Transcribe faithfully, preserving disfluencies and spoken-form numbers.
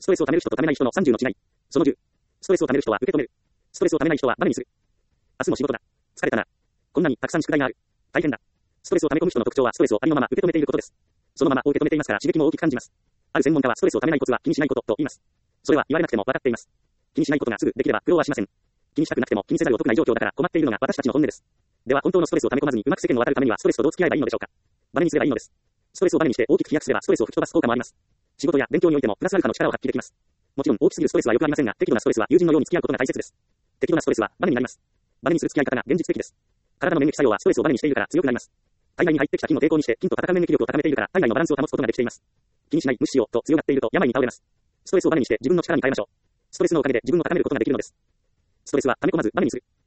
ストレスを溜める人と溜めない人のさんじゅうの違い。そのじゅう。ストレスを溜める人は受け止める。ストレスを溜めない人はバネにする。明日も仕事だ。疲れたな。こんなにたくさん宿題がある。大変だ。ストレスを溜め込む人の特徴はストレスをありのまま受け止めていることです。そのまま受け止めていますから刺激も大きく感じます。ある専門家はストレスを溜めないコツは気にしないことと言います。それは言われなくても分かっています。気にしないことがすぐできれば苦労はしません。気にしたくなくても気にせざるを得ない状況だから困っているのが私たちの本音です。では本当のストレスを溜め込まずにうまく世間を渡るためにはストレスとどう付き合えばいいのでしょうか。バネにすればいいのです。ストレスをバネにして大きく飛躍すればストレスを吹き飛ばす効果もあります。仕事や勉強においてもプラスアルファの力を発揮できます。もちろん大きすぎるストレスは良くありませんが、適度なストレスは友人のように付き合うことが大切です。適度なストレスはバネになります。バネにする付き合い方が現実的です。体の免疫作用はストレスをバネにしているから強くなります。体内に入ってきた菌の抵抗にして菌と戦う免疫力を高めているから体内のバランスを保つことができています。気にしない、無視しようと強がっていると病に倒れます。ストレスをバネにして自分の力に変えましょう。ストレスのおかげで自分を高めることができるのです。ストレスは溜め込まずバネにする。